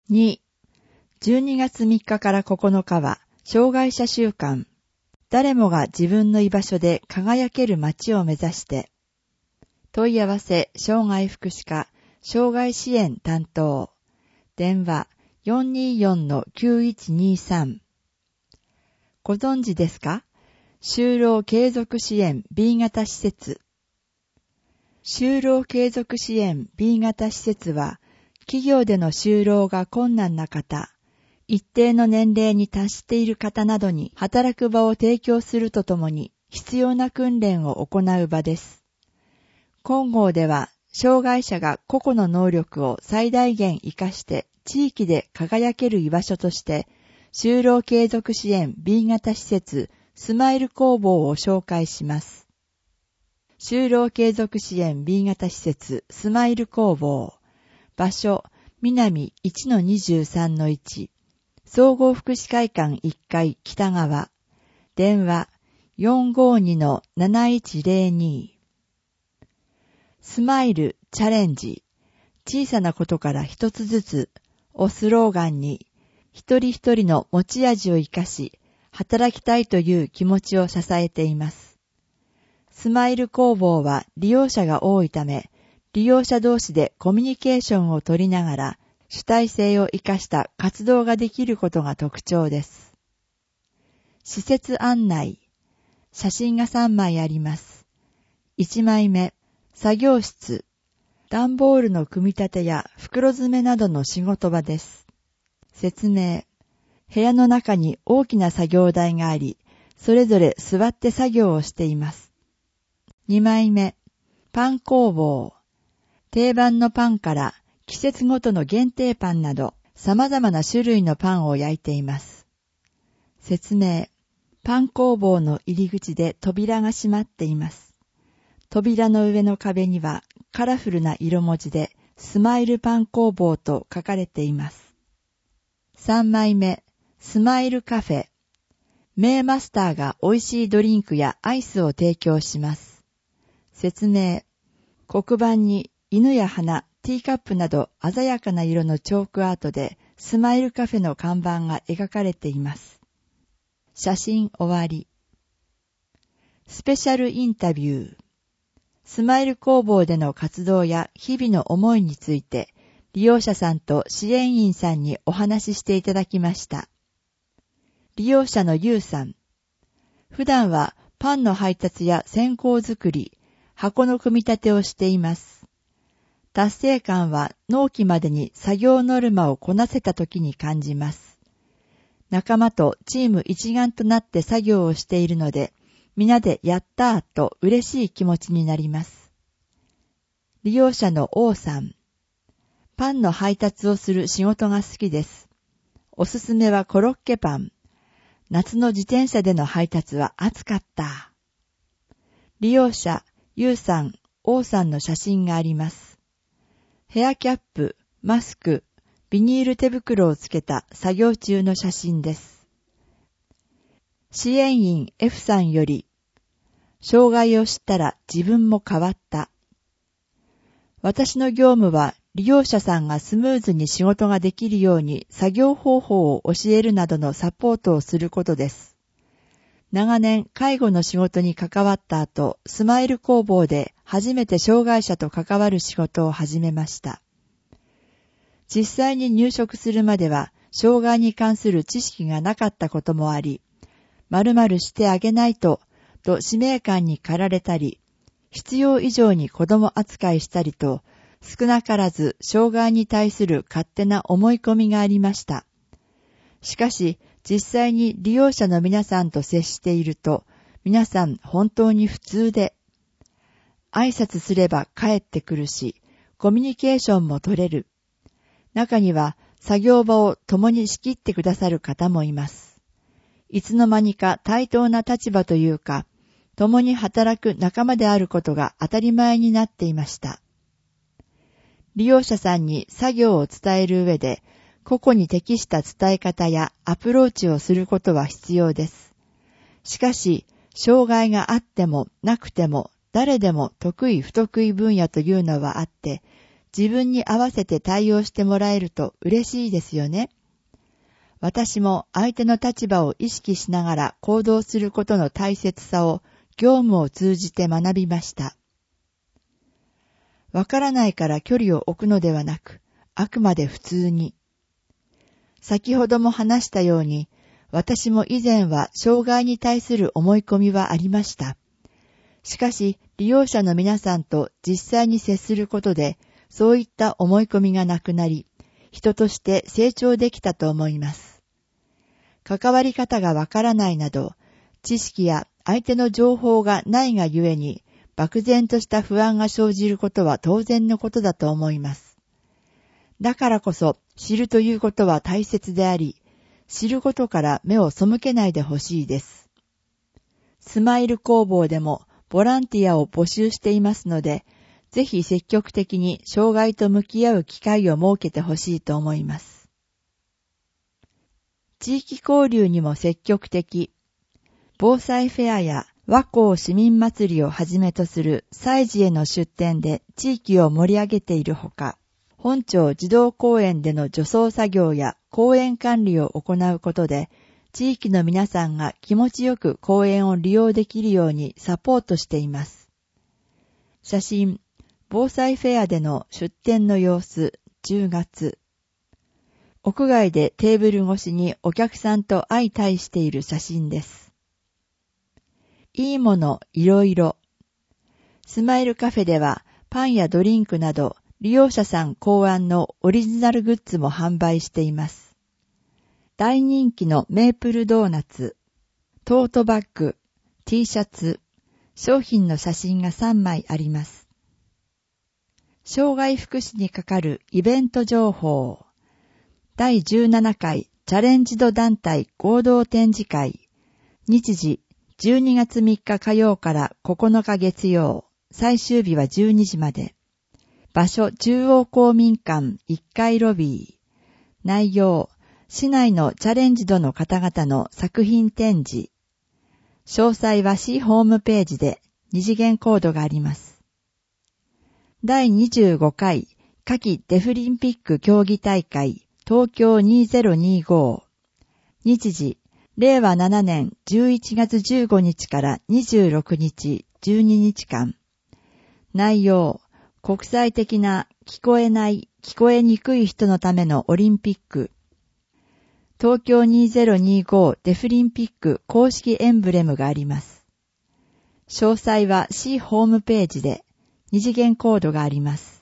2、12月3日から9日は、障害者週間。誰もが自分の居場所で輝ける街を目指して。問い合わせ、障害福祉課、障害支援担当。電話、424-9123。ご存知ですか？就労継続支援 B 型施設。就労継続支援 B 型施設は、企業での就労が困難な方、一定の年齢に達している方などに働く場を提供するとともに必要な訓練を行う場です。金剛では、障害者が個々の能力を最大限活かして地域で輝ける居場所として、就労継続支援 B 型施設スマイル工房を紹介します。就労継続支援 B 型施設スマイル工房。場所、南 1-23-1。総合福祉会館1階北側。電話 452-7102。スマイルチャレンジ。小さなことから一つずつをスローガンに、一人一人の持ち味を生かし、働きたいという気持ちを支えています。スマイル工房は利用者が多いため、利用者同士でコミュニケーションを取りながら、主体性を生かした活動ができることが特徴です。施設案内。写真が3枚あります。1枚目、作業室。段ボールの組み立てや袋詰めなどの仕事場です。説明。部屋の中に大きな作業台があり、それぞれ座って作業をしています。2枚目、パン工房。定番のパンから季節ごとの限定パンなど様々な種類のパンを焼いています。説明。パン工房の入り口で扉が閉まっています。扉の上の壁にはカラフルな色文字でスマイルパン工房と書かれています。3枚目、スマイルカフェ。名マスターが美味しいドリンクやアイスを提供します。説明。黒板に犬や花、ティーカップなど鮮やかな色のチョークアートでスマイルカフェの看板が描かれています。写真終わり。スペシャルインタビュー。スマイル工房での活動や日々の思いについて利用者さんと支援員さんにお話ししていただきました。利用者のゆうさん。普段はパンの配達や線香作り、箱の組み立てをしています。達成感は納期までに作業ノルマをこなせた時に感じます。仲間とチーム一丸となって作業をしているので、皆でやったーと嬉しい気持ちになります。利用者の王さん。パンの配達をする仕事が好きです。おすすめはコロッケパン。夏の自転車での配達は暑かった。利用者、ゆうさん、王さんの写真があります。ヘアキャップ、マスク、ビニール手袋をつけた作業中の写真です。支援員 F さんより、障害を知ったら自分も変わった。私の業務は利用者さんがスムーズに仕事ができるように作業方法を教えるなどのサポートをすることです。長年介護の仕事に関わった後、スマイル工房で初めて障害者と関わる仕事を始めました。実際に入職するまでは障害に関する知識がなかったこともあり、〇〇してあげないと使命感に駆られたり、必要以上に子供扱いしたりと、少なからず障害に対する勝手な思い込みがありました。しかし、実際に利用者の皆さんと接していると、皆さん本当に普通で、挨拶すれば帰ってくるし、コミュニケーションも取れる。中には作業場を共に仕切ってくださる方もいます。いつの間にか対等な立場というか、共に働く仲間であることが当たり前になっていました。利用者さんに作業を伝える上で、個々に適した伝え方やアプローチをすることは必要です。しかし、障害があってもなくても誰でも得意不得意分野というのはあって、 自分に合わせて対応してもらえると嬉しいですよね。私も相手の立場を意識しながら行動することの大切さを業務を通じて学びました。わからないから距離を置くのではなく、あくまで普通に。先ほども話したように、私も以前は障害に対する思い込みはありました。しかし、利用者の皆さんと実際に接することで、そういった思い込みがなくなり、人として成長できたと思います。関わり方がわからないなど、知識や相手の情報がないがゆえに、漠然とした不安が生じることは当然のことだと思います。だからこそ、知るということは大切であり、知ることから目を背けないでほしいです。スマイル工房でもボランティアを募集していますので、ぜひ積極的に障害と向き合う機会を設けてほしいと思います。地域交流にも積極的。防災フェアや和光市民祭りをはじめとする祭事への出展で地域を盛り上げているほか、本町児童公園での除草作業や公園管理を行うことで、地域の皆さんが気持ちよく公園を利用できるようにサポートしています。写真、防災フェアでの出展の様子、10月。屋外でテーブル越しにお客さんと相対している写真です。いいものいろいろ。スマイルカフェではパンやドリンクなど利用者さん考案のオリジナルグッズも販売しています。大人気のメープルドーナツ、トートバッグ、T シャツ、商品の写真が3枚あります。障害福祉にかかるイベント情報。第17回チャレンジド団体合同展示会。日時12月3日火曜から9日月曜。最終日は12時まで。場所中央公民館1階ロビー。内容、市内のチャレンジドの方々の作品展示。詳細は市ホームページで二次元コードがあります。第25回夏季デフリンピック競技大会東京2025。日時、令和7年11月15日から26日12日間。内容、国際的な聞こえない、聞こえにくい人のためのオリンピック。東京2025デフリンピック公式エンブレムがあります。詳細は市ホームページで二次元コードがあります。